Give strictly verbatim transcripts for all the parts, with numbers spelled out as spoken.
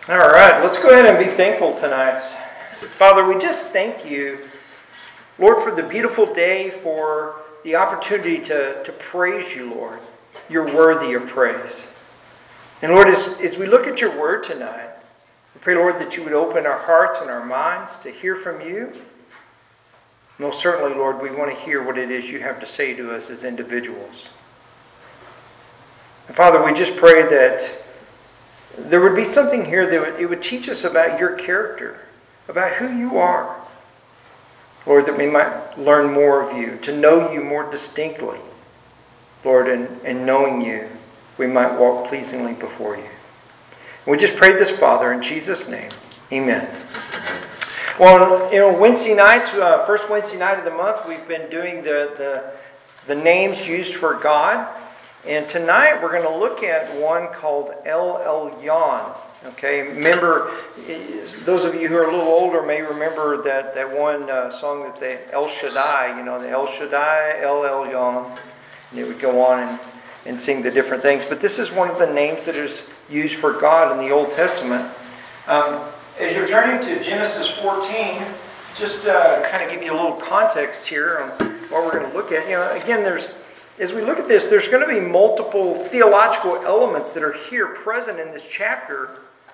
All right, let's go ahead and be thankful tonight. Father, we just thank you, Lord, for the beautiful day, for the opportunity to, to praise you, Lord. You're worthy of praise. And Lord, as, as we look at your word tonight, we pray, Lord, that you would open our hearts and our minds to hear from you. Most certainly, Lord, we want to hear what it is you have to say to us as individuals. And Father, we just pray that there would be something here that would, it would teach us about your character, about who you are. Lord, that we might learn more of you, to know you more distinctly. Lord, and, and knowing you, we might walk pleasingly before you. And we just pray this, Father, in Jesus' name. Amen. Well, you know, Wednesday nights, uh, first Wednesday night of the month, we've been doing the, the, the names used for God. And tonight we're going to look at one called El Elyon. Okay, remember, those of you who are a little older may remember that, that one uh, song that they, El Shaddai, you know, the El Shaddai, El Elyon. And they would go on and, and sing the different things. But this is one of the names that is used for God in the Old Testament. Um, as you're turning to Genesis fourteen, just uh, kind of give you a little context here on what we're going to look at. You know, again, there's As we look at this, there's going to be multiple theological elements that are here present in this chapter.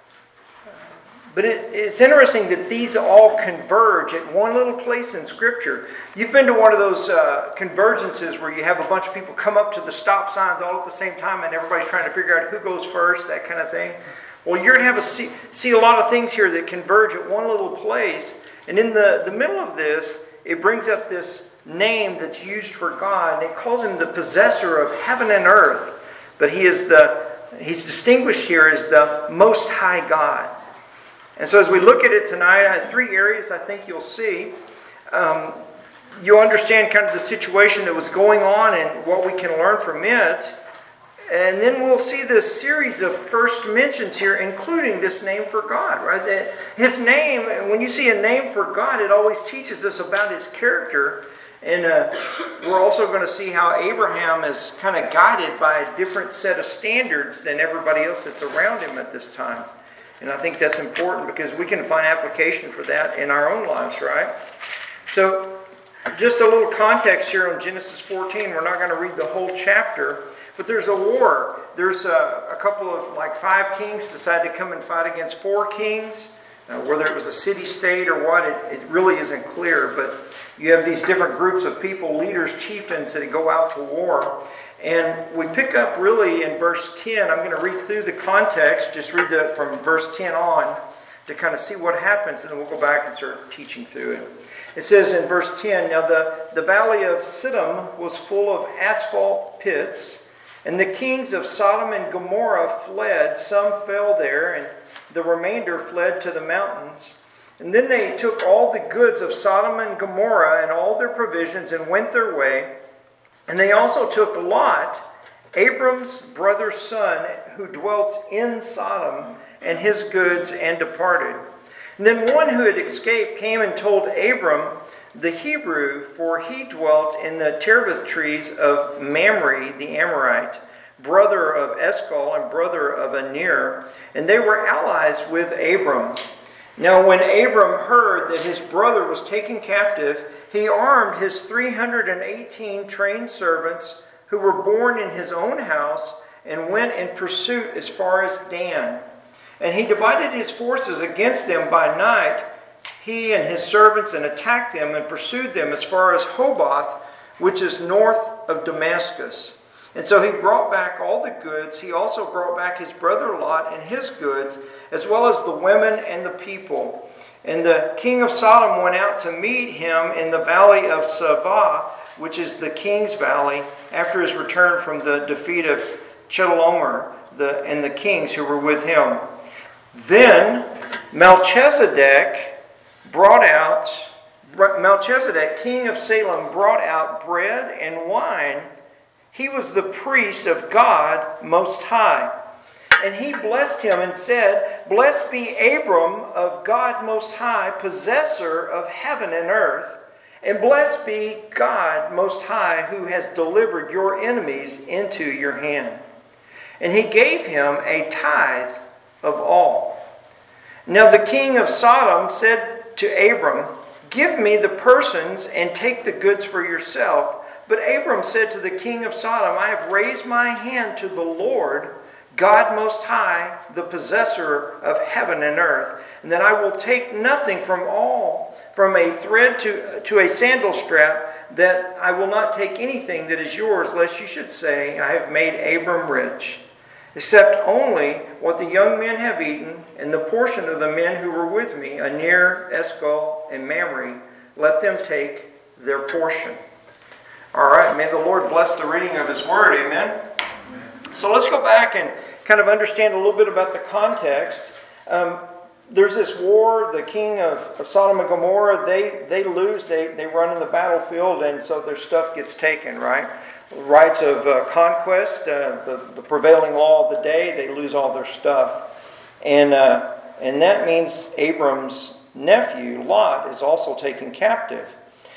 But it, it's interesting that these all converge at one little place in Scripture. You've been to one of those uh, convergences where you have a bunch of people come up to the stop signs all at the same time and everybody's trying to figure out who goes first, that kind of thing. Well, you're going to have a see, see a lot of things here that converge at one little place. And in the, the middle of this, it brings up this name that's used for God, and it calls him the possessor of heaven and earth. But he is the he's distinguished here as the Most High God. And so as we look at it tonight, I have three areas I think you'll see. Um, you'll understand kind of the situation that was going on and what we can learn from it. And then we'll see this series of first mentions here, including this name for God, right? That his name, when you see a name for God, it always teaches us about his character. And uh, we're also going to see how Abraham is kind of guided by a different set of standards than everybody else that's around him at this time. And I think that's important because we can find application for that in our own lives, right? So just a little context here on Genesis fourteen. We're not going to read the whole chapter, but there's a war. There's a, a couple of, like five kings decide to come and fight against four kings. Uh, whether it was a city-state or what, it, it really isn't clear. But you have these different groups of people, leaders, chieftains that go out to war. And we pick up really in verse ten. I'm going to read through the context, just read the, from verse ten on to kind of see what happens, and then we'll go back and start teaching through it. It says in verse ten, Now the, the valley of Siddim was full of asphalt pits, and the kings of Sodom and Gomorrah fled. Some fell there, and the remainder fled to the mountains. And then they took all the goods of Sodom and Gomorrah and all their provisions and went their way. And they also took Lot, Abram's brother's son, who dwelt in Sodom, and his goods, and departed. And then one who had escaped came and told Abram the Hebrew, for he dwelt in the terebinth trees of Mamre the Amorite, brother of Eshcol and brother of Aner, and they were allies with Abram. Now when Abram heard that his brother was taken captive, he armed his three hundred eighteen trained servants who were born in his own house and went in pursuit as far as Dan. And he divided his forces against them by night, he and his servants, and attacked them and pursued them as far as Hoboth, which is north of Damascus. And so he brought back all the goods. He also brought back his brother Lot and his goods, as well as the women and the people. And the king of Sodom went out to meet him in the valley of Savah, which is the king's valley, after his return from the defeat of Chedorlaomer the, and the kings who were with him. Then Melchizedek brought out, Melchizedek, king of Salem, brought out bread and wine. He was the priest of God Most High. And he blessed him and said, Blessed be Abram of God Most High, possessor of heaven and earth. And blessed be God Most High, who has delivered your enemies into your hand. And he gave him a tithe of all. Now the king of Sodom said to Abram, "Give me the persons and take the goods for yourself." But Abram said to the king of Sodom, "I have raised my hand to the Lord, God Most High, the possessor of heaven and earth, and that I will take nothing from all, from a thread to, to a sandal strap, that I will not take anything that is yours, lest you should say, I have made Abram rich, except only what the young men have eaten, and the portion of the men who were with me, Aner, Eshcol, and Mamre, let them take their portion." All right, may the Lord bless the reading of His Word, amen? So let's go back and kind of understand a little bit about the context. Um, there's this war, the king of, of Sodom and Gomorrah, they, they lose, they, they run in the battlefield, and so their stuff gets taken, right? Rights of uh, conquest, uh, the, the prevailing law of the day, they lose all their stuff. And, uh, and that means Abram's nephew, Lot, is also taken captive.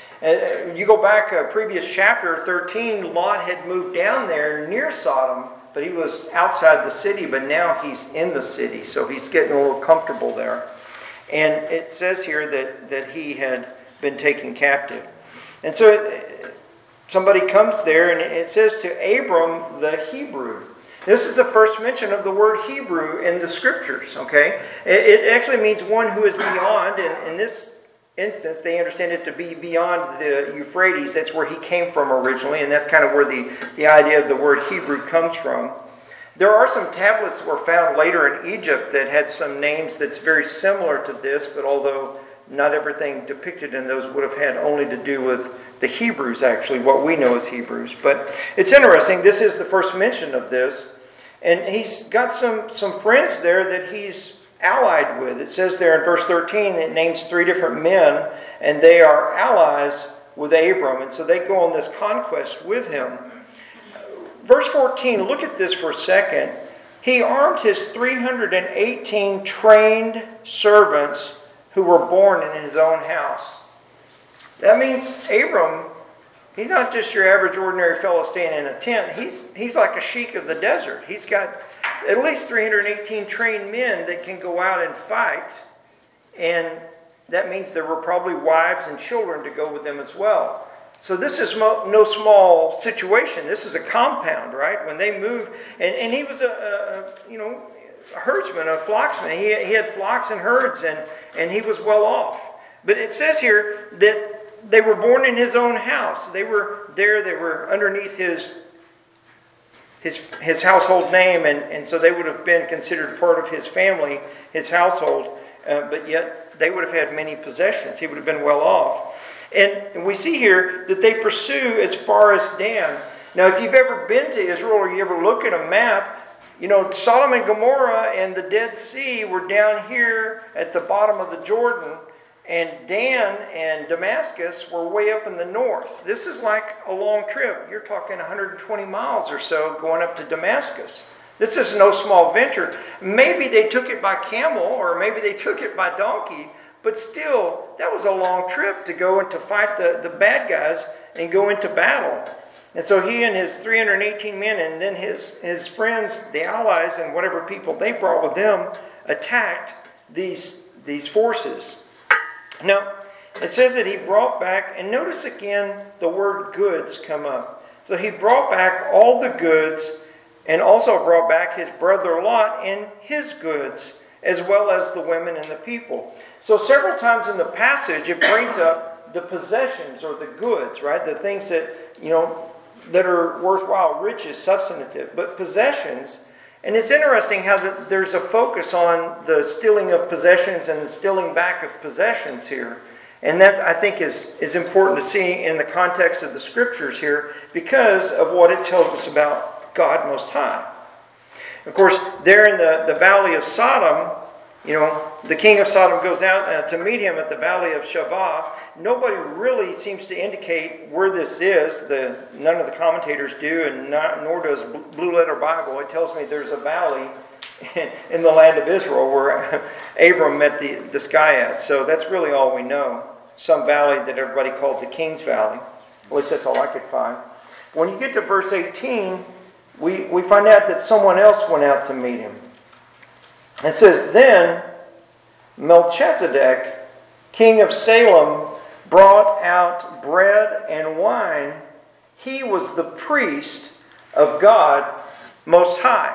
Uh, you go back uh, previous chapter thirteen, Lot had moved down there near Sodom, but he was outside the city, but now he's in the city, so he's getting a little comfortable there. And it says here that, that he had been taken captive. And so it, somebody comes there, and it says to Abram the Hebrew. This is the first mention of the word Hebrew in the Scriptures, okay? It, it actually means one who is beyond, and in this instance, they understand it to be beyond the Euphrates. That's where he came from originally, and that's kind of where the, the idea of the word Hebrew comes from. There are some tablets that were found later in Egypt that had some names that's very similar to this, but although not everything depicted in those would have had only to do with the Hebrews, actually, what we know as Hebrews. But it's interesting, this is the first mention of this, and he's got some, some friends there that he's allied with. It says there in verse thirteen, it names three different men, and they are allies with Abram, and so they go on this conquest with him. Verse fourteen, look at this for a second. He armed his three hundred eighteen trained servants who were born in his own house. That means Abram, he's not just your average ordinary fellow staying in a tent. He's, he's like a sheik of the desert. He's got at least three hundred eighteen trained men that can go out and fight. And that means there were probably wives and children to go with them as well. So this is mo- no small situation. This is a compound, right? When they move, and, and he was a, a you know a herdsman, a flocksman. He, he had flocks and herds, and, and he was well off. But it says here that they were born in his own house. They were there. They were underneath his his his household name, and, and so they would have been considered part of his family, his household, uh, but yet they would have had many possessions. He would have been well off. And we see here that they pursue as far as Dan. Now, if you've ever been to Israel or you ever look at a map, you know, Sodom and Gomorrah and the Dead Sea were down here at the bottom of the Jordan, and Dan and Damascus were way up in the north. This is like a long trip. You're talking one hundred twenty miles or so going up to Damascus. This is no small venture. Maybe they took it by camel, or maybe they took it by donkey, but still, that was a long trip to go and to fight the, the bad guys and go into battle. And so he and his three hundred eighteen men, and then his, his friends, the allies, and whatever people they brought with them, attacked these, these forces. Now, it says that he brought back, and notice again the word goods come up. So he brought back all the goods, and also brought back his brother Lot and his goods, as well as the women and the people. So several times in the passage, it brings up the possessions or the goods, right? The things that, you know, that are worthwhile, riches, substantive, but possessions. And it's interesting how the, there's a focus on the stealing of possessions and the stealing back of possessions here. And that, I think, is, is important to see in the context of the Scriptures here because of what it tells us about God Most High. Of course, there in the, the valley of Sodom, you know, the king of Sodom goes out uh, to meet him at the valley of Shavah. Nobody really seems to indicate where this is. The, none of the commentators do, and not, nor does Blue Letter Bible. It tells me there's a valley in the land of Israel where Abram met the, this guy at. So that's really all we know. Some valley that everybody called the King's Valley. At least that's all I could find. When you get to verse eighteen, we, we find out that someone else went out to meet him. It says, then Melchizedek, king of Salem, brought out bread and wine. He was the priest of God Most High.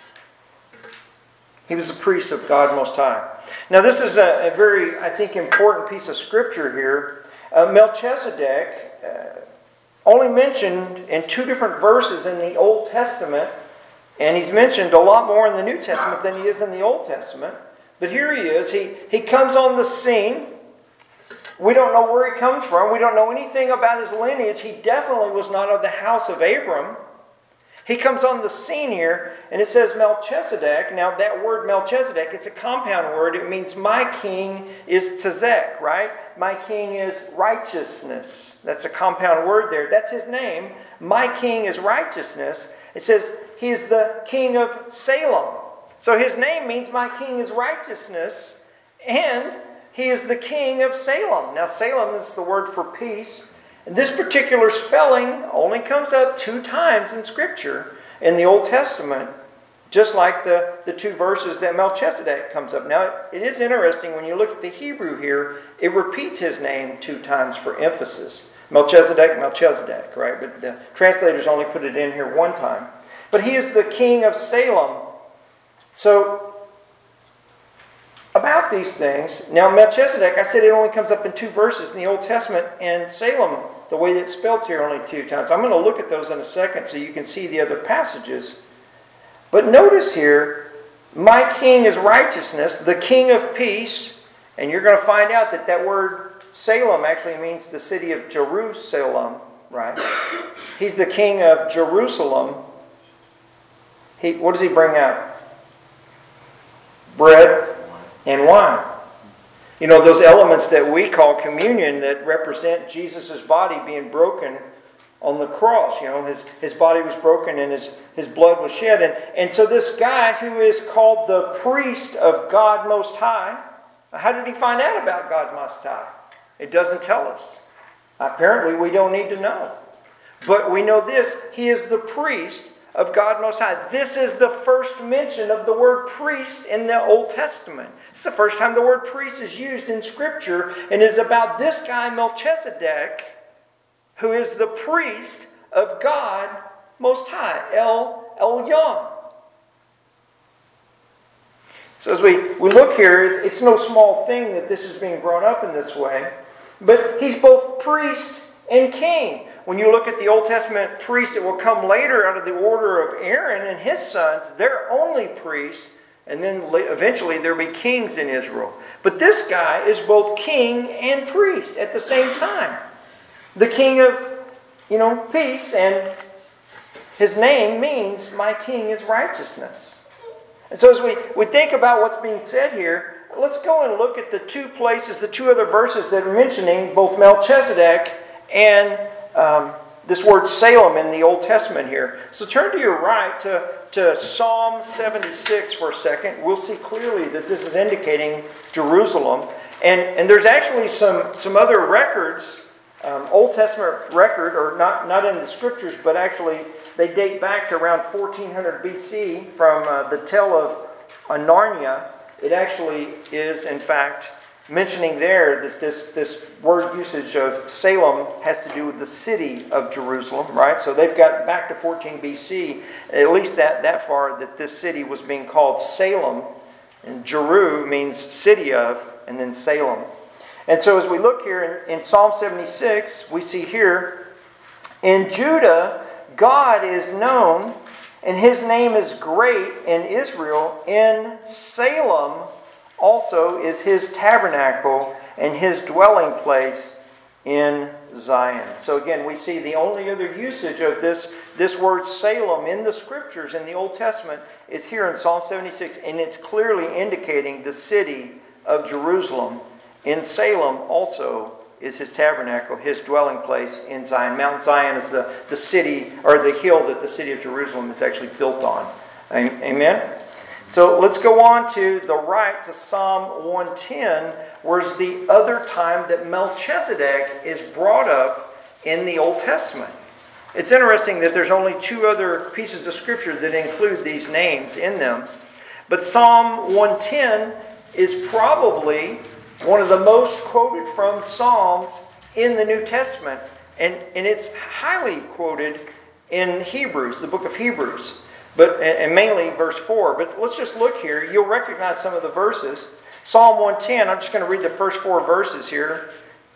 He was the priest of God Most High. Now this is a, a very, I think, important piece of scripture here. Uh, Melchizedek, uh, only mentioned in two different verses in the Old Testament, and he's mentioned a lot more in the New Testament than he is in the Old Testament. But here he is. He, he comes on the scene. We don't know where he comes from. We don't know anything about his lineage. He definitely was not of the house of Abram. He comes on the scene here, and it says Melchizedek. Now that word Melchizedek, it's a compound word. It means my king is Tzedek, right? My king is righteousness. That's a compound word there. That's his name. My king is righteousness. It says he is the king of Salem. So his name means my king is righteousness, and he is the king of Salem. Now Salem is the word for peace. And this particular spelling only comes up two times in Scripture in the Old Testament, just like the, the two verses that Melchizedek comes up. Now, it is interesting when you look at the Hebrew here, it repeats his name two times for emphasis. Melchizedek, Melchizedek, right? But the translators only put it in here one time. But he is the king of Salem. So, about these things, now Melchizedek, I said it only comes up in two verses in the Old Testament, and Salem, the way that it's spelled here, only two times. I'm going to look at those in a second so you can see the other passages. But notice here, my king is righteousness, the king of peace, and you're going to find out that that word Salem actually means the city of Jerusalem, right? He's the king of Jerusalem. He, what does he bring out? Bread and wine. You know, those elements that we call communion that represent Jesus' body being broken on the cross. You know, his, his body was broken and his, his blood was shed. And, and so this guy who is called the priest of God Most High, how did he find out about God Most High? It doesn't tell us. Apparently we don't need to know. But we know this, he is the priest of God Most High. This is the first mention of the word priest in the Old Testament. It's the first time the word priest is used in Scripture, and is about this guy Melchizedek, who is the priest of God Most High, El Elyon. So as we, we look here, it's no small thing that this is being brought up in this way, but he's both priest and king. When you look at the Old Testament priests that will come later out of the order of Aaron and his sons, they're only priests, and then eventually there'll be kings in Israel. But this guy is both king and priest at the same time. The king of, you know, peace, and his name means my king is righteousness. And so as we, we think about what's being said here, let's go and look at the two places, the two other verses that are mentioning both Melchizedek and Um, this word Salem in the Old Testament here. So turn to your right to, to Psalm seventy-six for a second. We'll see clearly that this is indicating Jerusalem. And, and there's actually some, some other records, um, Old Testament record, or not, not in the Scriptures, but actually they date back to around fourteen hundred B C from uh, the tale of Anarnia. It actually is, in fact, mentioning there that this, this word usage of Salem has to do with the city of Jerusalem, right? So they've got back to fourteen B C, at least that, that far, that this city was being called Salem. And Jeru means city of, and then Salem. And so as we look here in, in Psalm seventy-six, we see here, in Judah, God is known, and his name is great in Israel. In Salem also is his tabernacle and his dwelling place in Zion. So again, we see the only other usage of this, this word Salem in the Scriptures in the Old Testament is here in Psalm seventy-six, and it's clearly indicating the city of Jerusalem. In Salem also is his tabernacle, his dwelling place in Zion. Mount Zion is the, the city, or the hill that the city of Jerusalem is actually built on. Amen? So let's go on to the right to Psalm one ten, where's the other time that Melchizedek is brought up in the Old Testament. It's interesting that there's only two other pieces of Scripture that include these names in them. But Psalm one ten is probably one of the most quoted from Psalms in the New Testament. And, and it's highly quoted in Hebrews, the book of Hebrews, but and mainly verse four. But let's just look here. You'll recognize some of the verses. Psalm one ten, I'm just going to read the first four verses here.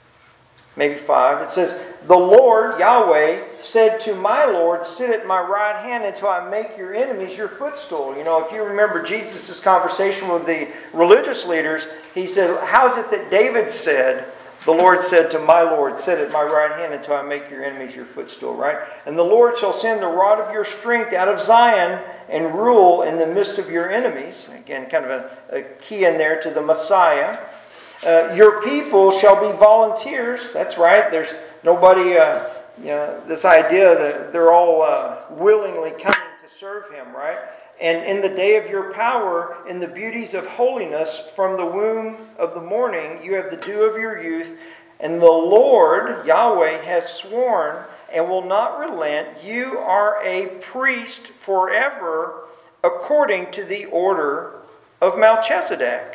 Maybe five. It says, "The Lord, Yahweh, said to my Lord, sit at my right hand until I make your enemies your footstool." You know, if you remember Jesus' conversation with the religious leaders, he said, how is it that David said, the Lord said to my Lord, sit at my right hand until I make your enemies your footstool, right? "And the Lord shall send the rod of your strength out of Zion and rule in the midst of your enemies." Again, kind of a, a key in there to the Messiah. Uh, "your people shall be volunteers." That's right. There's nobody, uh, you know, this idea that they're all uh, willingly coming to serve Him, right? "And in the day of your power, in the beauties of holiness, from the womb of the morning, you have the dew of your youth. And the Lord, Yahweh, has sworn and will not relent. You are a priest forever, according to the order of Melchizedek.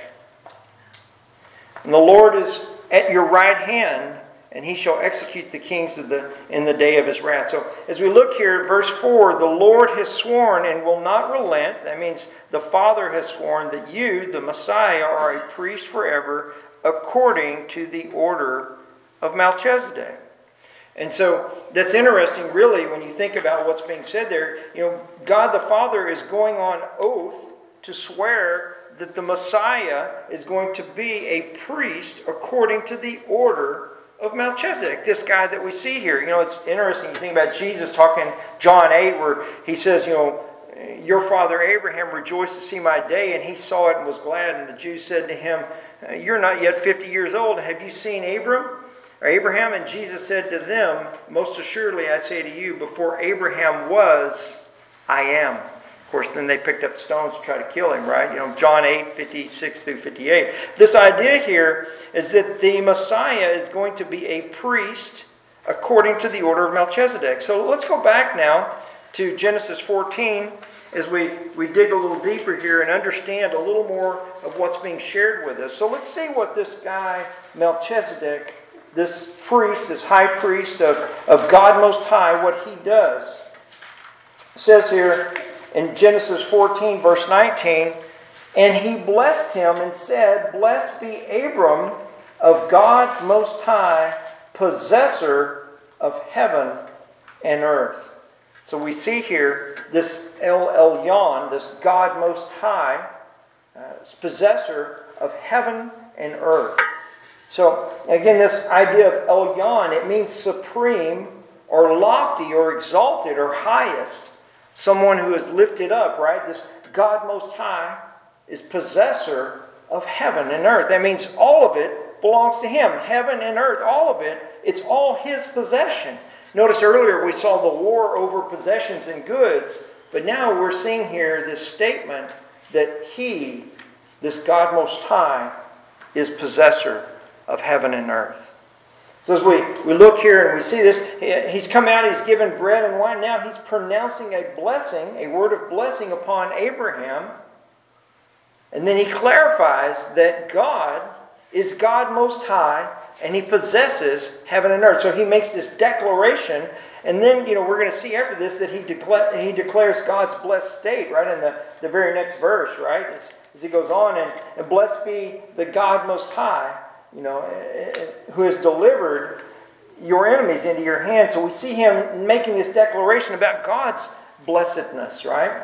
And the Lord is at your right hand, and He shall execute the kings of the in the day of His wrath." So as we look here at verse four, the Lord has sworn and will not relent. That means the Father has sworn that you, the Messiah, are a priest forever, according to the order of Melchizedek. And so that's interesting, really, when you think about what's being said there. You know, God the Father is going on oath to swear that the Messiah is going to be a priest according to the order of Melchizedek, this guy that we see here. You know, it's interesting. You think about Jesus talking John eight, where He says, you know, "Your father Abraham rejoiced to see my day, and he saw it and was glad." And the Jews said to him, "You're not yet fifty years old. Have you seen Abram or Abraham?" And Jesus said to them, "Most assuredly I say to you, before Abraham was, I am." Of course, then they picked up stones to try to kill Him, right? You know, John eight, fifty-six through fifty-eight. This idea here is that the Messiah is going to be a priest according to the order of Melchizedek. So let's go back now to Genesis fourteen as we, we dig a little deeper here and understand a little more of what's being shared with us. So let's see what this guy, Melchizedek, this priest, this high priest of, of God Most High, what he does. It says here in Genesis fourteen, verse nineteen, "And he blessed him and said, Blessed be Abram of God Most High, possessor of heaven and earth." So we see here this El Elyon, this God Most High, uh, possessor of heaven and earth. So again, this idea of Elyon, it means supreme or lofty or exalted or highest. Someone who is lifted up, right? This God Most High is possessor of heaven and earth. That means all of it belongs to Him. Heaven and earth, all of it, it's all His possession. Notice earlier we saw the war over possessions and goods, but now we're seeing here this statement that He, this God Most High, is possessor of heaven and earth. So as we, we look here and we see this, He's come out, He's given bread and wine. Now He's pronouncing a blessing, a word of blessing upon Abraham. And then He clarifies that God is God Most High, and He possesses heaven and earth. So He makes this declaration, and then, you know, we're going to see after this that He, decla- he declares God's blessed state, right, in the, the very next verse, right, as, as He goes on, and, and blessed be the God Most High, you know, who has delivered your enemies into your hand. So we see Him making this declaration about God's blessedness, right?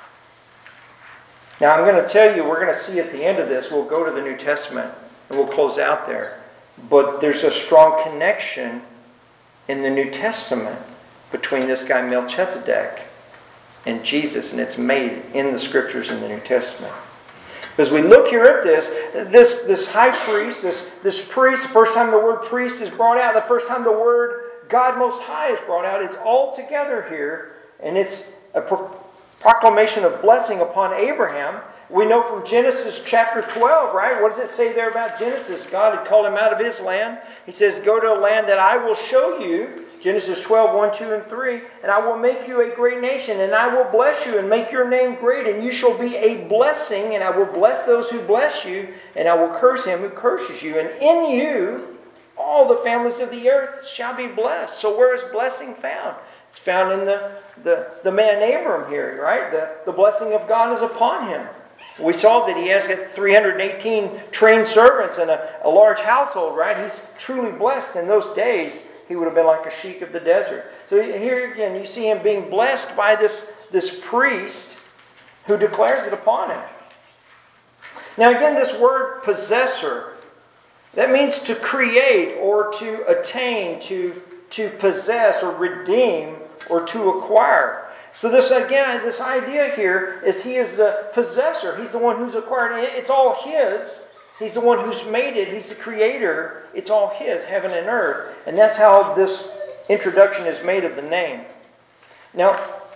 Now I'm going to tell you, we're going to see at the end of this, we'll go to the New Testament and we'll close out there. But there's a strong connection in the New Testament between this guy Melchizedek and Jesus, and it's made in the Scriptures in the New Testament. As we look here at this, this, this high priest, this, this priest, the first time the word priest is brought out, the first time the word God Most High is brought out, it's all together here, and it's a pro- proclamation of blessing upon Abraham. We know from Genesis chapter twelve, right? What does it say there about Genesis? God had called him out of his land. He says, "Go to a land that I will show you." Genesis twelve, one, two, and three, and I will make you a great nation, and I will bless you and make your name great, and you shall be a blessing, and I will bless those who bless you, and I will curse him who curses you. And in you, all the families of the earth shall be blessed. So where is blessing found? It's found in the, the, the man Abram here, right? The, the blessing of God is upon him. We saw that he has three hundred eighteen trained servants and a, a large household, right? He's truly blessed. In those days, he would have been like a sheik of the desert. So here again, you see him being blessed by this, this priest who declares it upon him. Now again, this word possessor, that means to create or to attain, to, to possess or redeem or to acquire. So this again, this idea here is he is the possessor. He's the one who's acquired it. It's all his. He's the one who's made it. He's the creator. It's all his, heaven and earth. And that's how this introduction is made of the name. Now,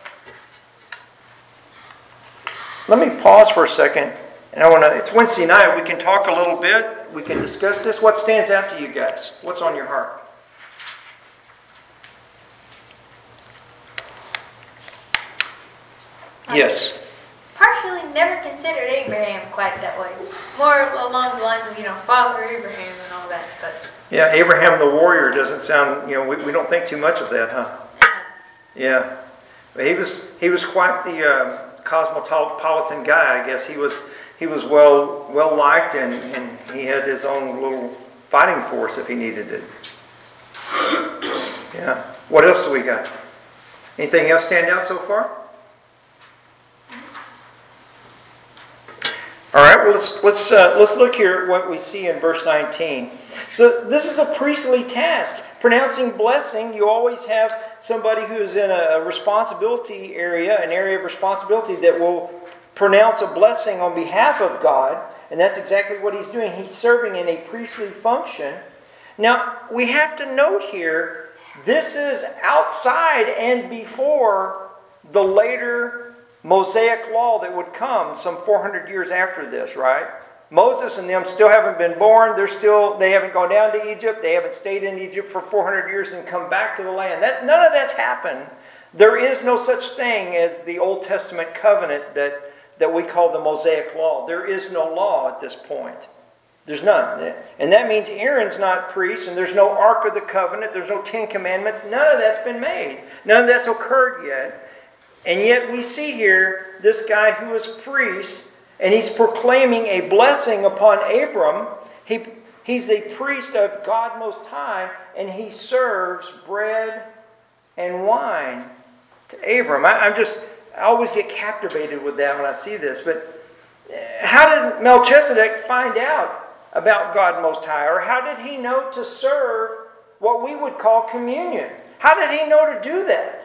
let me pause for a second. And I want to, it's Wednesday night. We can talk a little bit. We can discuss this. What stands out to you guys? What's on your heart? Yes. Partially never considered Abraham quite that way. More along the lines of, you know, Father Abraham and all that. But yeah, Abraham the warrior doesn't sound, you know, we, we don't think too much of that, huh? Yeah. He was he was quite the uh, cosmopolitan guy, I guess. He was he was well well liked, and, and he had his own little fighting force if he needed it. Yeah. What else do we got? Anything else stand out so far? All right, well, let's let's uh, let's look here at what we see in verse nineteen. So this is a priestly task. Pronouncing blessing, you always have somebody who is in a responsibility area, an area of responsibility that will pronounce a blessing on behalf of God, and that's exactly what he's doing. He's serving in a priestly function. Now, we have to note here, this is outside and before the later Mosaic law that would come some four hundred years after this, right? Moses and them still haven't been born. They're still, they haven't gone down to Egypt. They haven't stayed in Egypt for four hundred years and come back to the land. That, none of that's happened. There is no such thing as the Old Testament covenant that, that we call the Mosaic law. There is no law at this point. There's none. And that means Aaron's not priest, and there's no Ark of the Covenant. There's no Ten Commandments. None of that's been made. None of that's occurred yet. And yet we see here this guy who is priest, and he's proclaiming a blessing upon Abram. He, he's the priest of God Most High, and he serves bread and wine to Abram. I, I'm just, I always get captivated with that when I see this. But how did Melchizedek find out about God Most High? Or how did he know to serve what we would call communion? How did he know to do that?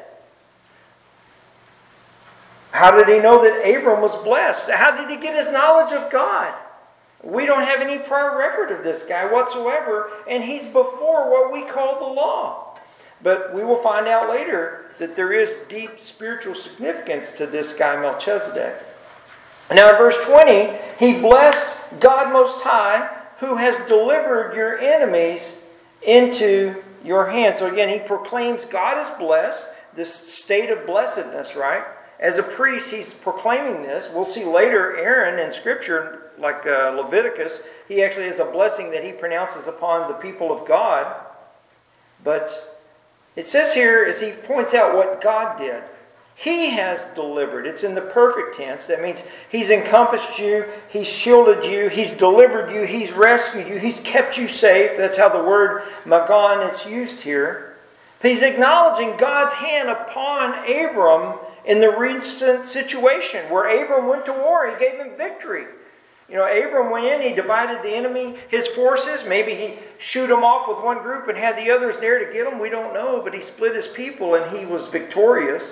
How did he know that Abram was blessed? How did he get his knowledge of God? We don't have any prior record of this guy whatsoever, and he's before what we call the law. But we will find out later that there is deep spiritual significance to this guy Melchizedek. Now in verse twenty, he blessed God Most High, who has delivered your enemies into your hand. So again, he proclaims God is blessed, this state of blessedness, right? As a priest, he's proclaiming this. We'll see later Aaron in Scripture, like uh, Leviticus, he actually has a blessing that he pronounces upon the people of God. But it says here, as he points out what God did, he has delivered. It's in the perfect tense. That means he's encompassed you, he's shielded you, he's delivered you, he's rescued you, he's kept you safe. That's how the word magan is used here. He's acknowledging God's hand upon Abram in the recent situation where Abram went to war. He gave him victory. You know, Abram went in, he divided the enemy, his forces. Maybe he shoot them off with one group and had the others there to get them. We don't know, but he split his people and he was victorious.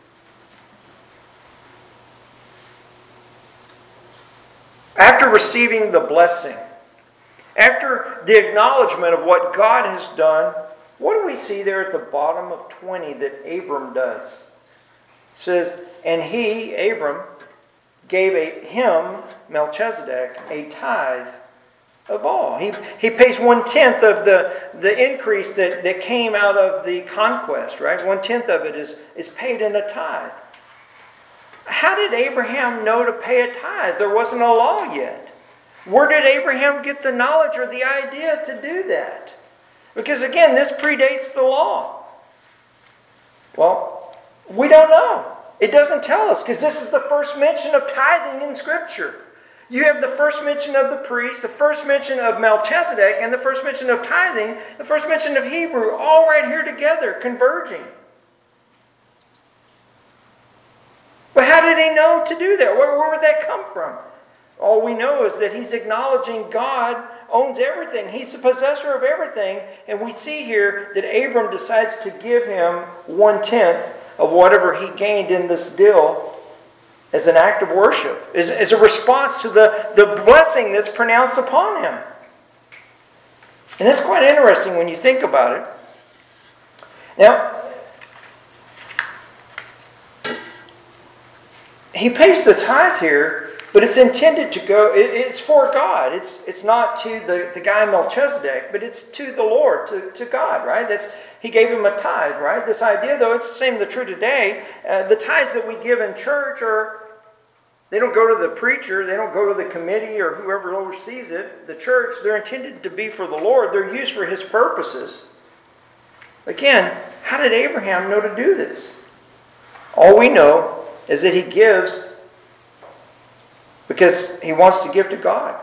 After receiving the blessing, after the acknowledgement of what God has done, what do we see there at the bottom of twenty that Abram does? It says, and he, Abram, gave a, him, Melchizedek, a tithe of all. He, he pays one-tenth of the, the increase that, that came out of the conquest, right? One-tenth of it is, is paid in a tithe. How did Abraham know to pay a tithe? There wasn't a law yet. Where did Abraham get the knowledge or the idea to do that? Because again, this predates the law. Well, we don't know. It doesn't tell us, because this is the first mention of tithing in Scripture. You have the first mention of the priest, the first mention of Melchizedek, and the first mention of tithing, the first mention of Hebrew, all right here together, converging. But how did he know to do that? Where, where would that come from? All we know is that he's acknowledging God owns everything. He's the possessor of everything. And we see here that Abram decides to give him one-tenth of whatever he gained in this deal as an act of worship, as, as a response to the, the blessing that's pronounced upon him. And that's quite interesting when you think about it. Now, he pays the tithe here, but it's intended to go, it, it's for God. It's it's not to the, the guy Melchizedek, but it's to the Lord, to, to God, right? That's He gave him a tithe, right? This idea, though, it's the same the true today. Uh, the tithes that we give in church are, they don't go to the preacher, they don't go to the committee or whoever oversees it. The church, they're intended to be for the Lord. They're used for His purposes. Again, how did Abraham know to do this? All we know is that he gives because he wants to give to God.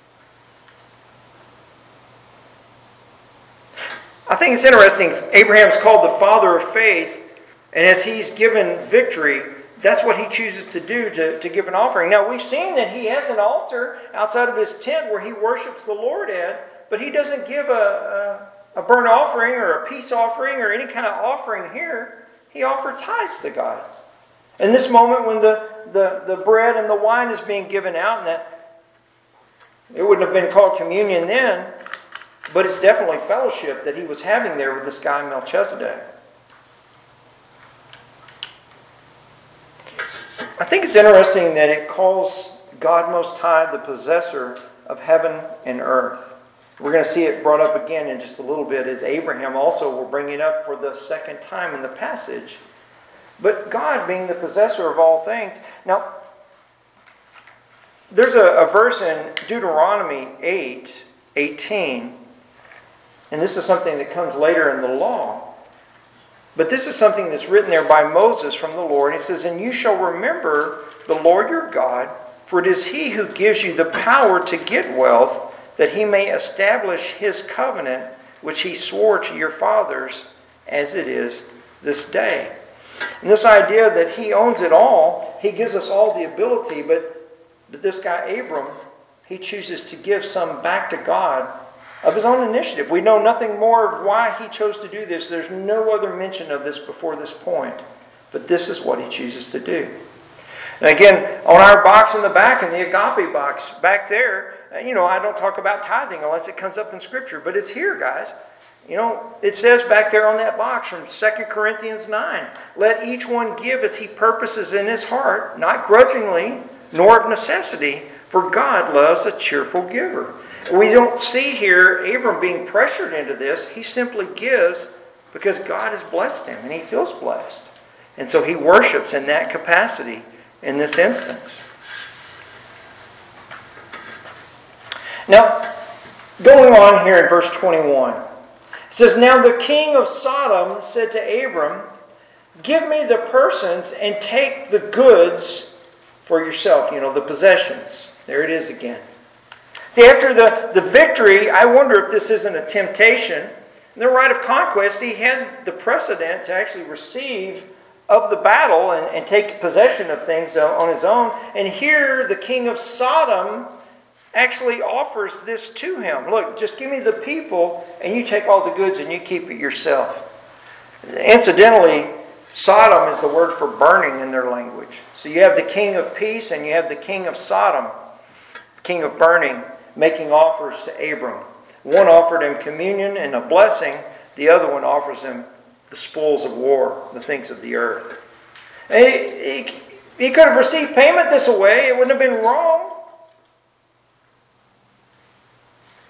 I think it's interesting. Abraham's called the father of faith, and as he's given victory, that's what he chooses to do, to, to give an offering. Now, we've seen that he has an altar outside of his tent where he worships the Lord at, but he doesn't give a, a, a burnt offering or a peace offering or any kind of offering here. He offered tithes to God. In this moment when the, the, the bread and the wine is being given out, and that it wouldn't have been called communion then, but it's definitely fellowship that he was having there with this guy Melchizedek. I think it's interesting that it calls God Most High the possessor of heaven and earth. We're going to see it brought up again in just a little bit, as Abraham also will bring it up for the second time in the passage. But God being the possessor of all things. Now, there's a, a verse in Deuteronomy eight eighteen, and this is something that comes later in the law. But this is something that's written there by Moses from the Lord. He says, "And you shall remember the Lord your God, for it is He who gives you the power to get wealth, that He may establish His covenant, which He swore to your fathers, as it is this day." And this idea that He owns it all, He gives us all the ability, but, but this guy Abram, he chooses to give some back to God of his own initiative. We know nothing more of why he chose to do this. There's no other mention of this before this point. But this is what he chooses to do. And again, on our box in the back, in the agape box back there, you know, I don't talk about tithing unless it comes up in Scripture. But it's here, guys. You know, it says back there on that box from Second Corinthians nine, "Let each one give as he purposes in his heart, not grudgingly, nor of necessity, for God loves a cheerful giver." We don't see here Abram being pressured into this. He simply gives because God has blessed him and he feels blessed. And so he worships in that capacity in this instance. Now, going on here in verse twenty-one, it says, "Now the king of Sodom said to Abram, 'Give me the persons and take the goods for yourself,'" you know, the possessions. There it is again. See, after the, the victory, I wonder if this isn't a temptation. In the right of conquest, he had the precedent to actually receive of the battle and, and take possession of things on his own. And here, the king of Sodom actually offers this to him. "Look, just give me the people, and you take all the goods and you keep it yourself." Incidentally, Sodom is the word for burning in their language. So you have the king of peace and you have the king of Sodom, king of burning, making offers to Abram. One offered him communion and a blessing. The other one offers him the spoils of war, the things of the earth. He, he, he could have received payment this way. It wouldn't have been wrong.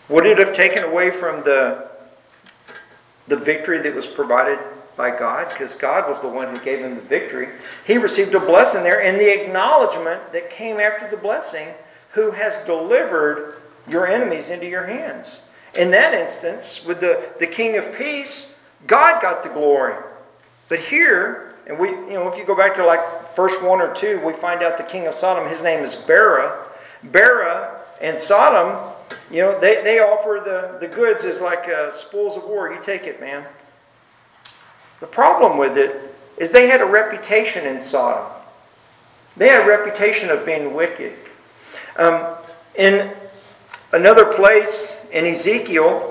Would it have taken away from the, the victory that was provided by God? Because God was the one who gave him the victory. He received a blessing there, and the acknowledgement that came after the blessing, who has delivered your enemies into your hands. In that instance, with the, the King of Peace, God got the glory. But here, and we, you know, if you go back to like verse one or two, we find out the king of Sodom, his name is Bera. Bera and Sodom, you know, they, they offer the, the goods as like uh, spoils of war. You take it, man. The problem with it is they had a reputation in Sodom. They had a reputation of being wicked. Um, in another place, in Ezekiel,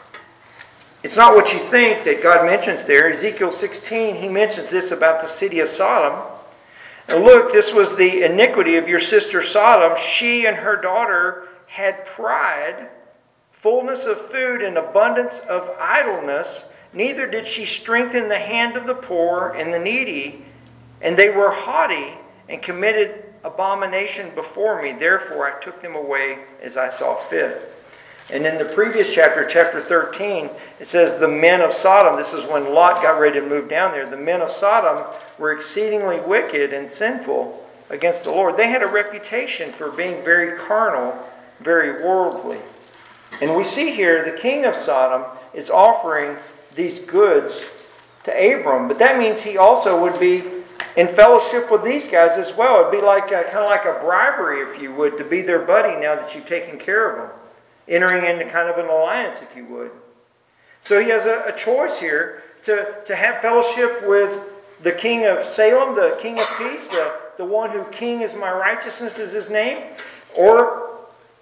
it's not what you think that God mentions there. Ezekiel sixteen, he mentions this about the city of Sodom. And look, this was the iniquity of your sister Sodom. She and her daughter had pride, fullness of food, and abundance of idleness. Neither did she strengthen the hand of the poor and the needy. And they were haughty and committed abomination before me. Therefore I took them away as I saw fit. And in the previous chapter, chapter thirteen, it says the men of Sodom, this is when Lot got ready to move down there, the men of Sodom were exceedingly wicked and sinful against the Lord. They had a reputation for being very carnal, very worldly. And we see here the king of Sodom is offering these goods to Abram, but that means he also would be in fellowship with these guys as well. It'd be like a, kind of like a bribery, if you would, to be their buddy now that you've taken care of them. Entering into kind of an alliance, if you would. So he has a, a choice here to, to have fellowship with the king of Salem, the king of peace, the, the one who king is my righteousness is his name, or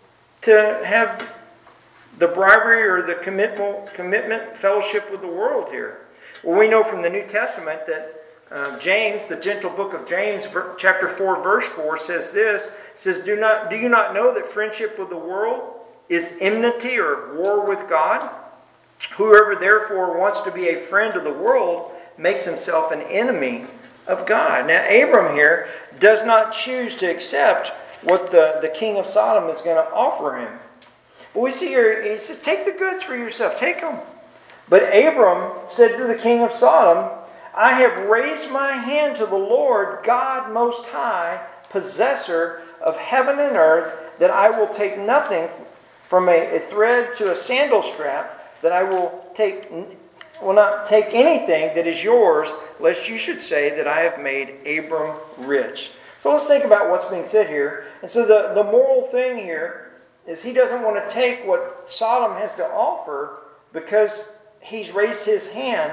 to have the bribery or the commitment, commitment fellowship with the world here. Well, we know from the New Testament that uh, James, the gentle book of James, chapter four, verse four, says this. It says, Do not, do you not know that friendship with the world is enmity or war with God? Whoever therefore wants to be a friend of the world makes himself an enemy of God. Now Abram here does not choose to accept what the, the king of Sodom is going to offer him. But we see here, he says, take the goods for yourself, take them. But Abram said to the king of Sodom, I have raised my hand to the Lord God Most High, possessor of heaven and earth, that I will take nothing from a, a thread to a sandal strap, that I will take will not take anything that is yours, lest you should say that I have made Abram rich. So let's think about what's being said here. And so the, the moral thing here is he doesn't want to take what Sodom has to offer because he's raised his hand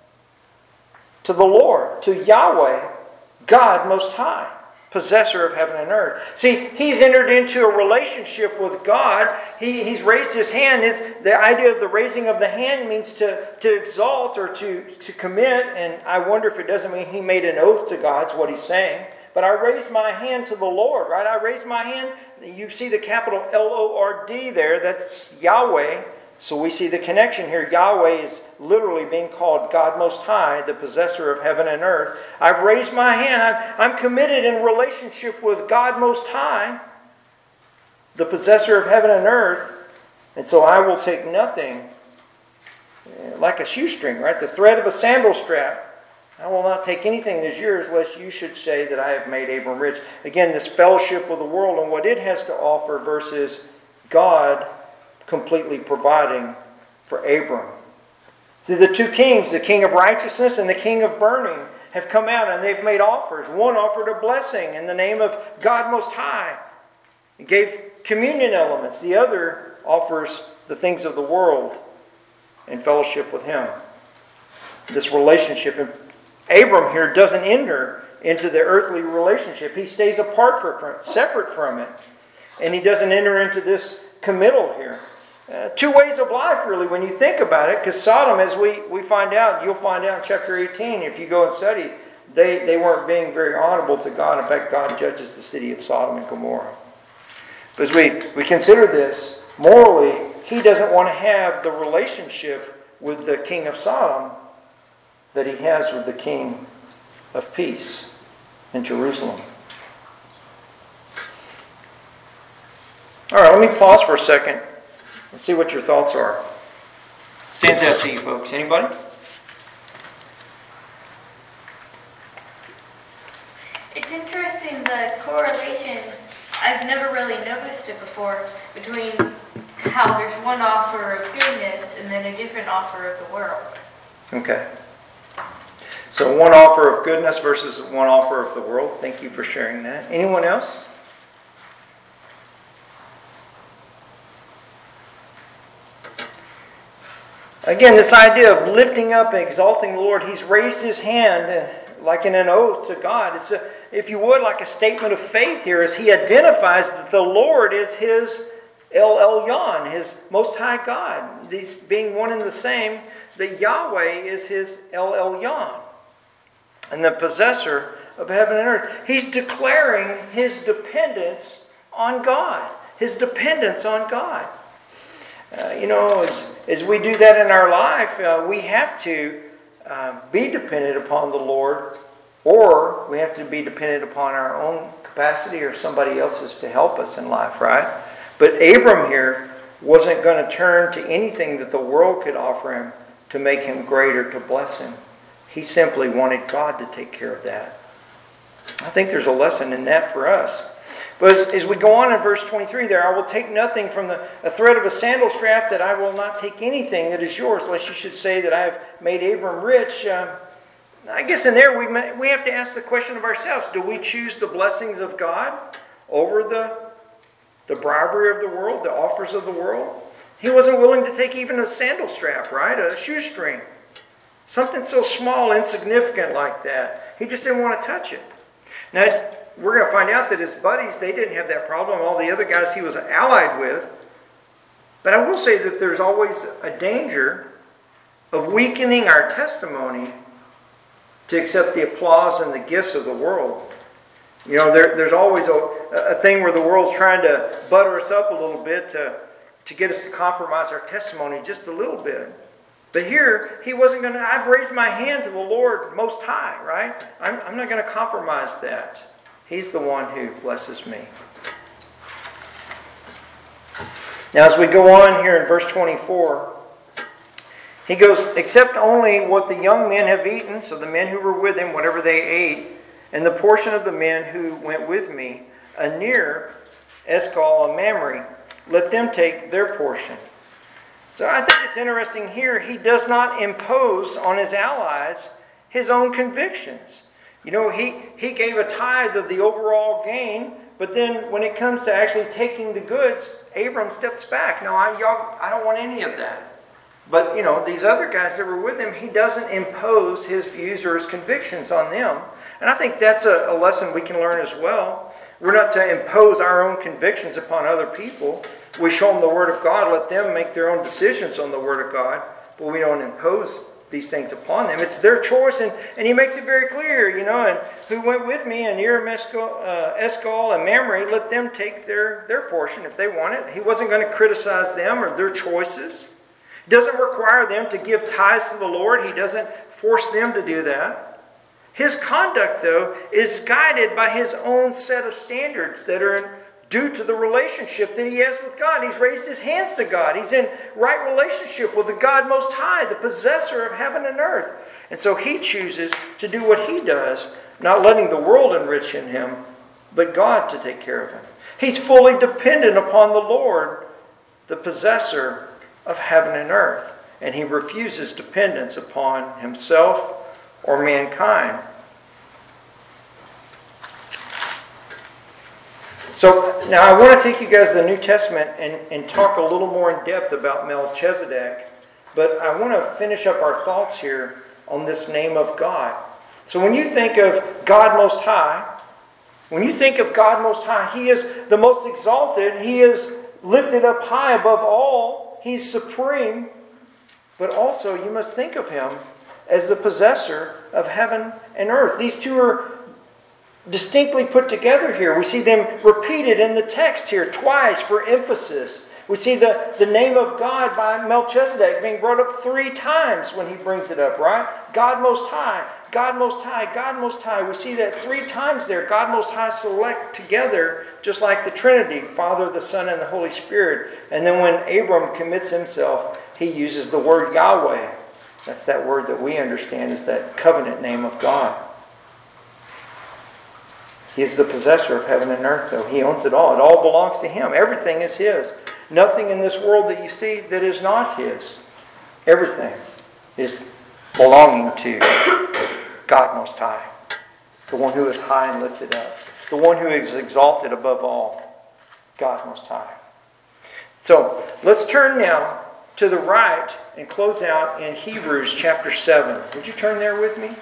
to the Lord, to Yahweh, God Most High, possessor of heaven and earth. See, he's entered into a relationship with God. He, he's raised his hand. It's, the idea of the raising of the hand means to, to exalt or to, to commit. And I wonder if it doesn't mean he made an oath to God, is what he's saying. But I raised my hand to the Lord, right? I raised my hand. You see the capital L O R D there. That's Yahweh. So we see the connection here. Yahweh is literally being called God Most High, the possessor of heaven and earth. I've raised my hand. I'm, I'm committed in relationship with God Most High, the possessor of heaven and earth. And so I will take nothing like a shoestring, right? The thread of a sandal strap. I will not take anything that is yours, lest you should say that I have made Abram rich. Again, this fellowship with the world and what it has to offer versus God completely providing for Abram. See, the two kings, the king of righteousness and the king of burning, have come out and they've made offers. One offered a blessing in the name of God Most High. He gave communion elements. The other offers the things of the world in fellowship with him. This relationship. And Abram here doesn't enter into the earthly relationship. He stays apart from it, separate from it. And he doesn't enter into this committal here. Uh, two ways of life, really, when you think about it, because Sodom, as we, we find out, you'll find out in chapter eighteen, if you go and study, they, they weren't being very honorable to God. In fact, God judges the city of Sodom and Gomorrah. But as we, we consider this, morally, he doesn't want to have the relationship with the king of Sodom that he has with the king of peace in Jerusalem. All right, let me pause for a second Let's see what your thoughts are. Stands out to you folks. Anybody? It's interesting, the correlation, I've never really noticed it before, between how there's one offer of goodness and then a different offer of the world. Okay. So one offer of goodness versus one offer of the world. Thank you for sharing that. Anyone else? Again, this idea of lifting up and exalting the Lord. He's raised his hand like in an oath to God. It's, a, if you would, like a statement of faith here as he identifies that the Lord is his El Elyon, his Most High God. These being one and the same, the Yahweh is his El Elyon, and the possessor of heaven and earth. He's declaring his dependence on God. His dependence on God. Uh, you know, as, as we do that in our life, uh, we have to uh, be dependent upon the Lord, or we have to be dependent upon our own capacity or somebody else's to help us in life, right? But Abram here wasn't going to turn to anything that the world could offer him to make him greater, to bless him. He simply wanted God to take care of that. I think there's a lesson in that for us. But as, as we go on in verse twenty-three there, I will take nothing from the a thread of a sandal strap, that I will not take anything that is yours, lest you should say that I have made Abram rich. Um, I guess in there we we have to ask the question of ourselves, do we choose the blessings of God over the, the bribery of the world, the offers of the world? He wasn't willing to take even a sandal strap, right? A shoestring. Something so small, insignificant like that. He just didn't want to touch it. Now, we're going to find out that his buddies, they didn't have that problem. All the other guys he was allied with. But I will say that there's always a danger of weakening our testimony to accept the applause and the gifts of the world. You know, there, there's always a, a thing where the world's trying to butter us up a little bit to, to get us to compromise our testimony just a little bit. But here, he wasn't going to, I've raised my hand to the Lord Most High, right? I'm, I'm not going to compromise that. He's the one who blesses me. Now, as we go on here in verse twenty-four, he goes, except only what the young men have eaten, so the men who were with him, whatever they ate, and the portion of the men who went with me, Aner, Eshcol, and Mamre, let them take their portion. So I think it's interesting here, he does not impose on his allies his own convictions. You know, he, he gave a tithe of the overall gain, but then when it comes to actually taking the goods, Abram steps back. No, I, y'all, I don't want any of that. But, you know, these other guys that were with him, he doesn't impose his views or his convictions on them. And I think that's a, a lesson we can learn as well. We're not to impose our own convictions upon other people. We show them the Word of God, let them make their own decisions on the Word of God, but we don't impose these things upon them. It's their choice, and, and he makes it very clear, you know, and who went with me, and Aner, uh, Eshcol, and Mamre, let them take their, their portion if they want it. He wasn't going to criticize them or their choices. He doesn't require them to give tithes to the Lord. He doesn't force them to do that. His conduct, though, is guided by his own set of standards that are in due to the relationship that he has with God. He's raised his hands to God. He's in right relationship with the God Most High, the possessor of heaven and earth. And so he chooses to do what he does, not letting the world enrich in him, but God to take care of him. He's fully dependent upon the Lord, the possessor of heaven and earth. And he refuses dependence upon himself or mankind. So now I want to take you guys to the New Testament and, and talk a little more in depth about Melchizedek. But I want to finish up our thoughts here on this name of God. So when you think of God Most High, when you think of God Most High, He is the most exalted. He is lifted up high above all. He's supreme. But also you must think of Him as the possessor of heaven and earth. These two are distinctly put together here. We see them repeated in the text here twice for emphasis. We see the, the name of God by Melchizedek being brought up three times when he brings it up, right? God Most High, God Most High, God Most High. We see that three times there. God Most High select together, just like the Trinity, Father, the Son, and the Holy Spirit. And then when Abram commits himself, he uses the word Yahweh. That's that word that we understand is that covenant name of God. He is the possessor of heaven and earth, though. He owns it all. It all belongs to Him. Everything is His. Nothing in this world that you see that is not His. Everything is belonging to God Most High. The one who is high and lifted up. The one who is exalted above all. God Most High. So, let's turn now to the right and close out in Hebrews chapter seven. Would you turn there with me?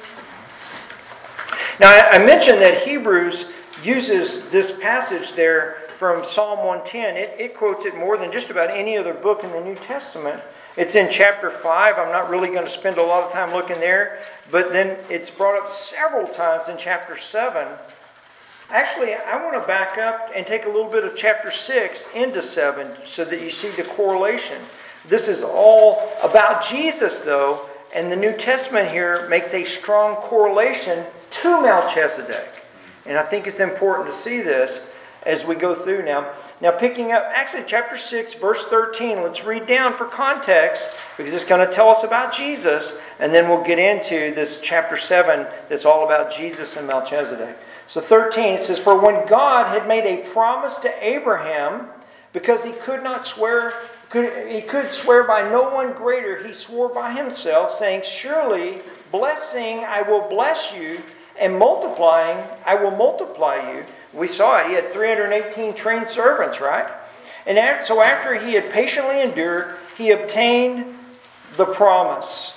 Now, I mentioned that Hebrews uses this passage there from Psalm one ten. It, it quotes it more than just about any other book in the New Testament. It's in chapter five. I'm not really going to spend a lot of time looking there. But then it's brought up several times in chapter seven. Actually, I want to back up and take a little bit of chapter six into seven so that you see the correlation. This is all about Jesus, though. And the New Testament here makes a strong correlation to Melchizedek. And I think it's important to see this as we go through now. Now picking up, actually chapter six, verse thirteen. Let's read down for context because it's going to tell us about Jesus. And then we'll get into this chapter seven that's all about Jesus and Melchizedek. So thirteen, it says, "For when God had made a promise to Abraham, because he could not swear, could, he could swear by no one greater, he swore by himself, saying, Surely, blessing I will bless you, and multiplying I will multiply you." We saw it. He had three hundred eighteen trained servants, right? And so after he had patiently endured, he obtained the promise.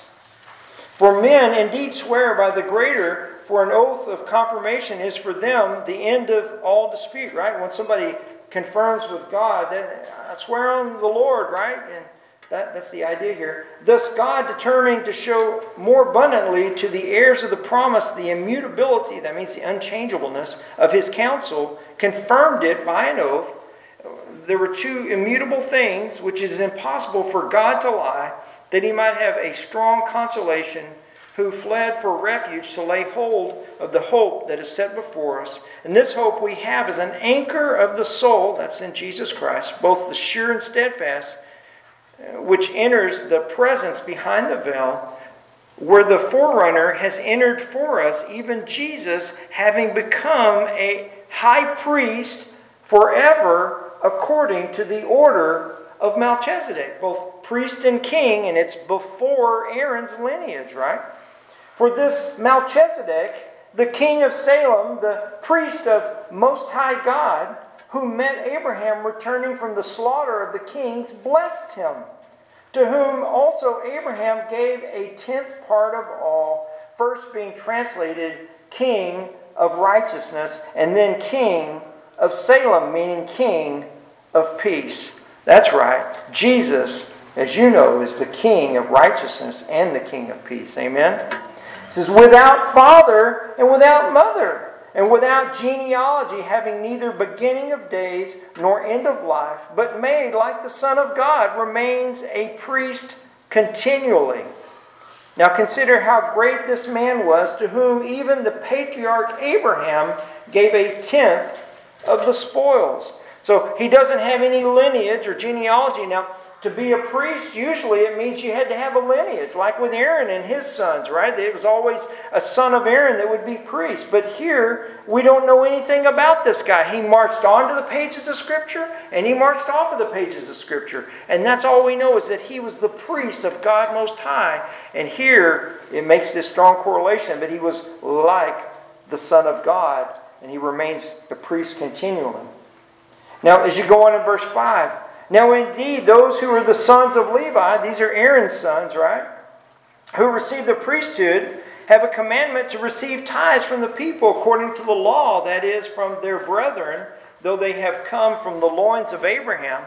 "For men indeed swear by the greater, for an oath of confirmation is for them the end of all dispute," right? When somebody confirms with God, that I swear on the Lord, right? And that, that's the idea here. "Thus God, determining to show more abundantly to the heirs of the promise the immutability," that means the unchangeableness, "of His counsel, confirmed it by an oath." There were two immutable things which it is impossible for God to lie, that He might have a strong consolation who fled for refuge to lay hold of the hope that is set before us. And this hope we have as an anchor of the soul, that's in Jesus Christ, both the sure and steadfast, which enters the presence behind the veil, where the forerunner has entered for us, even Jesus, having become a high priest forever according to the order of Melchizedek. Both priest and king, and it's before Aaron's lineage, right? "For this Melchizedek, the king of Salem, the priest of Most High God, who met Abraham returning from the slaughter of the kings, blessed him, to whom also Abraham gave a tenth part of all," first being translated king of righteousness, and then king of Salem, meaning king of peace. That's right. Jesus, as you know, is the king of righteousness and the king of peace. Amen? It says, "Without father and without mother, and without genealogy, having neither beginning of days nor end of life, but made like the Son of God, remains a priest continually." Now consider how great this man was, to whom even the patriarch Abraham gave a tenth of the spoils. So he doesn't have any lineage or genealogy. Now, to be a priest, usually it means you had to have a lineage, like with Aaron and his sons, right? It was always a son of Aaron that would be priest. But here, we don't know anything about this guy. He marched onto the pages of Scripture, and he marched off of the pages of Scripture. And that's all we know, is that he was the priest of God Most High. And here, it makes this strong correlation, but he was like the Son of God, and he remains the priest continually. Now, as you go on in verse five, "Now indeed, those who are the sons of Levi," these are Aaron's sons, right? "Who receive the priesthood, have a commandment to receive tithes from the people according to the law, that is, from their brethren, though they have come from the loins of Abraham.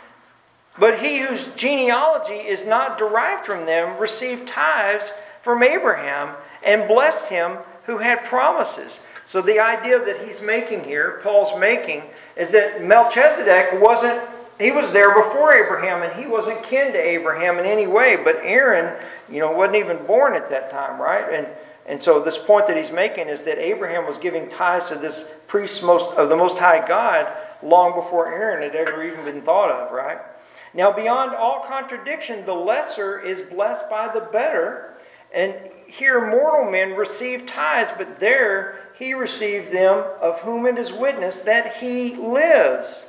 But he whose genealogy is not derived from them received tithes from Abraham, and blessed him who had promises." So the idea that he's making here, Paul's making, is that Melchizedek wasn't, he was there before Abraham, and he wasn't kin to Abraham in any way. But Aaron, you know, wasn't even born at that time, right? And And so this point that he's making is that Abraham was giving tithes to this priest most of the Most High God long before Aaron had ever even been thought of, right? Now, beyond all contradiction, the lesser is blessed by the better. And here mortal men receive tithes, but there he received them of whom it is witnessed that he lives.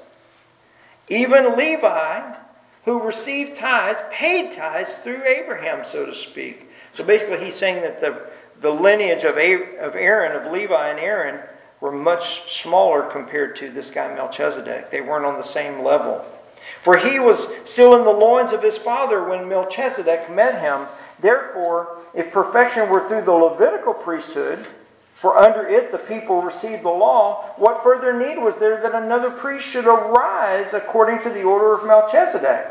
Even Levi, who received tithes, paid tithes through Abraham, so to speak. So basically he's saying that the, the lineage of Aaron, of Levi and Aaron, were much smaller compared to this guy Melchizedek. They weren't on the same level. For he was still in the loins of his father when Melchizedek met him. Therefore, if perfection were through the Levitical priesthood, for under it the people received the law, what further need was there that another priest should arise according to the order of Melchizedek,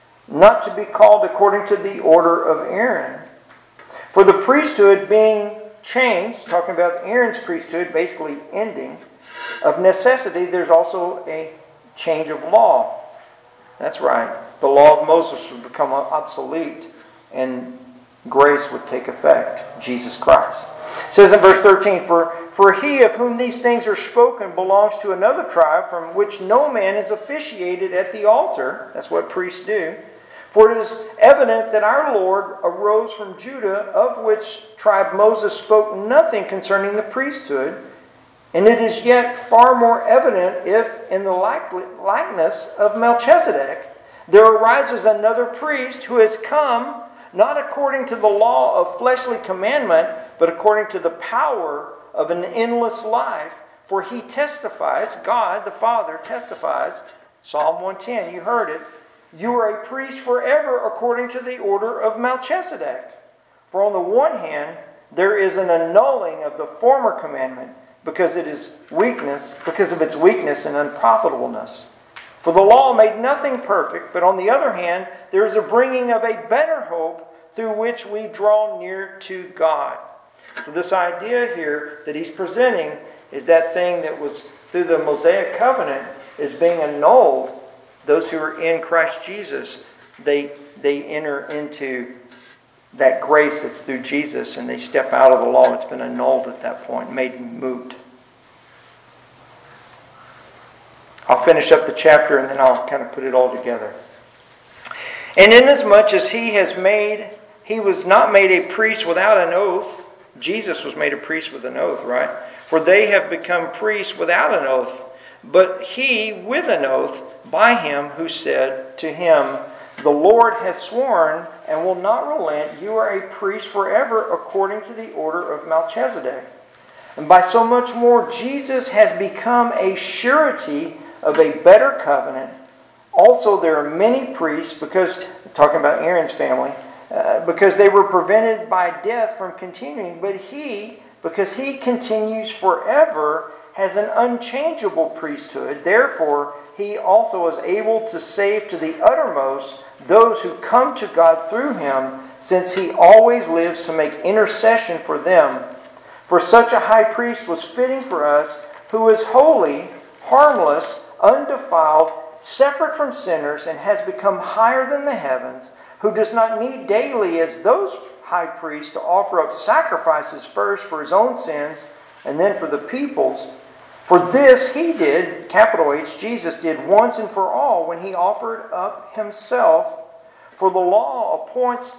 not to be called according to the order of Aaron? For the priesthood being changed, talking about Aaron's priesthood basically ending, of necessity there's also a change of law. That's right. The law of Moses would become obsolete and grace would take effect. Jesus Christ. It says in verse thirteen, For, for he of whom these things are spoken belongs to another tribe from which no man is officiated at the altar. That's what priests do. For it is evident that our Lord arose from Judah, of which tribe Moses spoke nothing concerning the priesthood. And it is yet far more evident if, in the likeness of Melchizedek, there arises another priest who has come not according to the law of fleshly commandment, but according to the power of an endless life. For he testifies, God the Father testifies, Psalm one ten, you heard it, you are a priest forever according to the order of Melchizedek. For on the one hand, there is an annulling of the former commandment, because it is weakness, because of its weakness and unprofitableness. For the law made nothing perfect, but on the other hand, there is a bringing of a better hope through which we draw near to God. So this idea here that he's presenting is that thing that was through the Mosaic covenant is being annulled. Those who are in Christ Jesus, they, they enter into that grace that's through Jesus, and they step out of the law. It's been annulled at that point, made moot. I'll finish up the chapter and then I'll kind of put it all together. And inasmuch as he has made, he was not made a priest without an oath. Jesus was made a priest with an oath, right? For they have become priests without an oath, but he with an oath by him who said to him, the Lord has sworn and will not relent. You are a priest forever according to the order of Melchizedek. And by so much more, Jesus has become a surety of a better covenant. Also, there are many priests, because, talking about Aaron's family, uh, because they were prevented by death from continuing. But he, because he continues forever, has an unchangeable priesthood. Therefore, he also is able to save to the uttermost those who come to God through him, since he always lives to make intercession for them. For such a high priest was fitting for us, who is holy, harmless, undefiled, separate from sinners, and has become higher than the heavens, who does not need daily, as those high priests, to offer up sacrifices first for his own sins and then for the people's. For this he did, capital H, Jesus did once and for all when he offered up himself. For the law appoints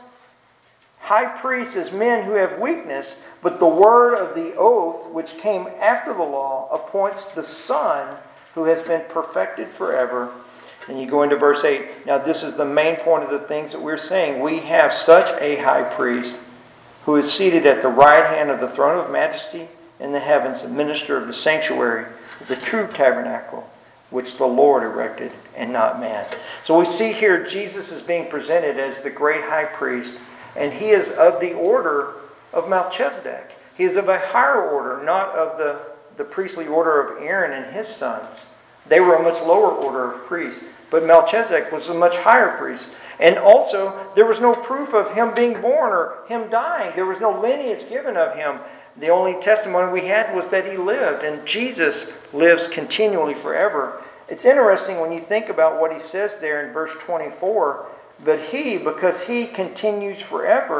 high priests as men who have weakness, but the word of the oath, which came after the law, appoints the Son who has been perfected forever. And you go into verse eight. Now this is the main point of the things that we're saying. We have such a high priest who is seated at the right hand of the throne of majesty in the heavens, the minister of the sanctuary, the true tabernacle, which the Lord erected and not man. So we see here Jesus is being presented as the great high priest, and he is of the order of Melchizedek. He is of a higher order, not of the, the priestly order of Aaron and his sons. They were a much lower order of priests, but Melchizedek was a much higher priest. And also, there was no proof of him being born or him dying. There was no lineage given of him. The only testimony we had was that he lived, and Jesus lives continually forever. It's interesting when you think about what he says there in verse twenty-four, but he, because he continues forever,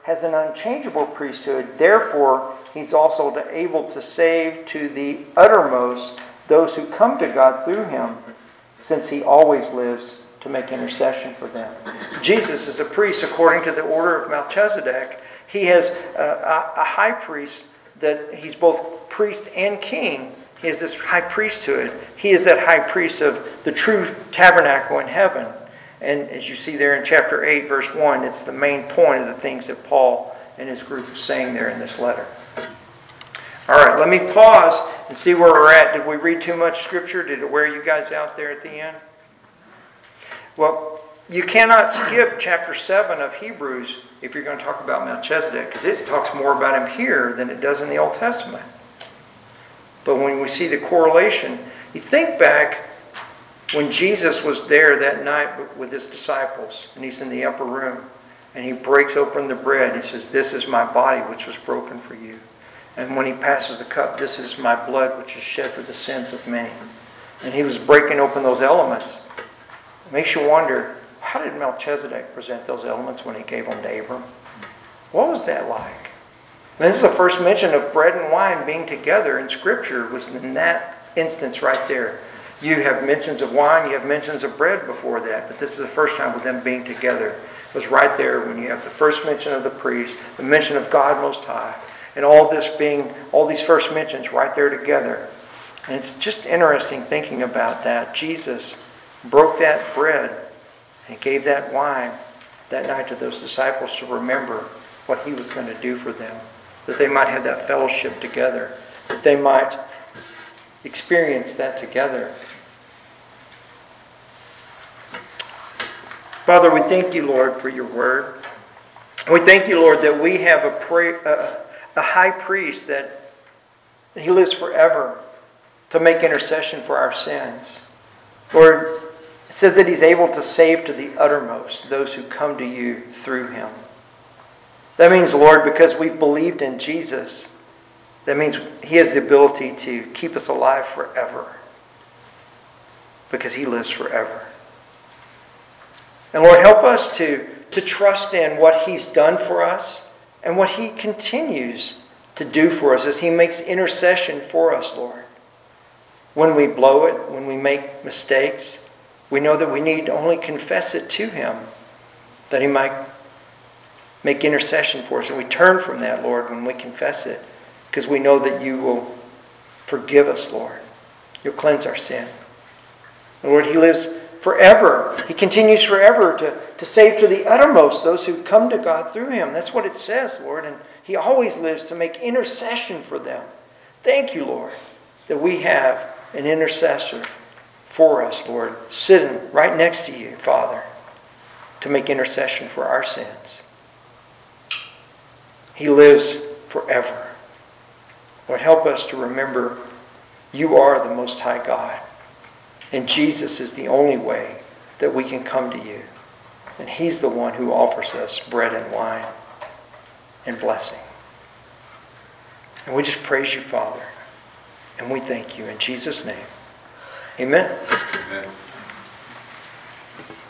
has an unchangeable priesthood. Therefore, he's also able to save to the uttermost those who come to God through him, since he always lives to make intercession for them. Jesus is a priest according to the order of Melchizedek. He has a, a high priest that he's both priest and king. He has this high priesthood. He is that high priest of the true tabernacle in heaven. And as you see there in chapter eight, verse one, it's the main point of the things that Paul and his group are saying there in this letter. All right, let me pause and see where we're at. Did we read too much scripture? Did it wear you guys out there at the end? Well, you cannot skip chapter seven of Hebrews if you're going to talk about Melchizedek, because it talks more about him here than it does in the Old Testament. But when we see the correlation, you think back when Jesus was there that night with his disciples, and he's in the upper room, and he breaks open the bread. He says, "This is my body which was broken for you." And when he passes the cup, "This is my blood which is shed for the sins of many." And he was breaking open those elements. It makes you wonder, how did Melchizedek present those elements when he gave them to Abram? What was that like? And this is the first mention of bread and wine being together in Scripture, was in that instance right there. You have mentions of wine, you have mentions of bread before that, but this is the first time with them being together. It was right there when you have the first mention of the priest, the mention of God Most High, and all this being, all these first mentions right there together. And it's just interesting thinking about that. Jesus broke that bread and gave that wine that night to those disciples to remember what he was going to do for them, that they might have that fellowship together, that they might experience that together. Father, we thank you, Lord, for your word. We thank you, Lord, that we have a, pray, a, a high priest, that he lives forever to make intercession for our sins. Lord, it says that he's able to save to the uttermost those who come to you through him. That means, Lord, because we've believed in Jesus, that means he has the ability to keep us alive forever, because he lives forever. And Lord, help us to, to trust in what he's done for us and what he continues to do for us as he makes intercession for us, Lord. When we blow it, when we make mistakes, we know that we need to only confess it to him, that he might make intercession for us. And we turn from that, Lord, when we confess it, because we know that you will forgive us, Lord. You'll cleanse our sin. Lord, he lives forever. He continues forever to, to save to the uttermost those who come to God through him. That's what it says, Lord. And he always lives to make intercession for them. Thank you, Lord, that we have an intercessor for us, Lord, sitting right next to you, Father, to make intercession for our sins. He lives forever. Lord, help us to remember you are the Most High God. And Jesus is the only way that we can come to you. And he's the one who offers us bread and wine and blessing. And we just praise you, Father. And we thank you in Jesus' name. Amen. Amen.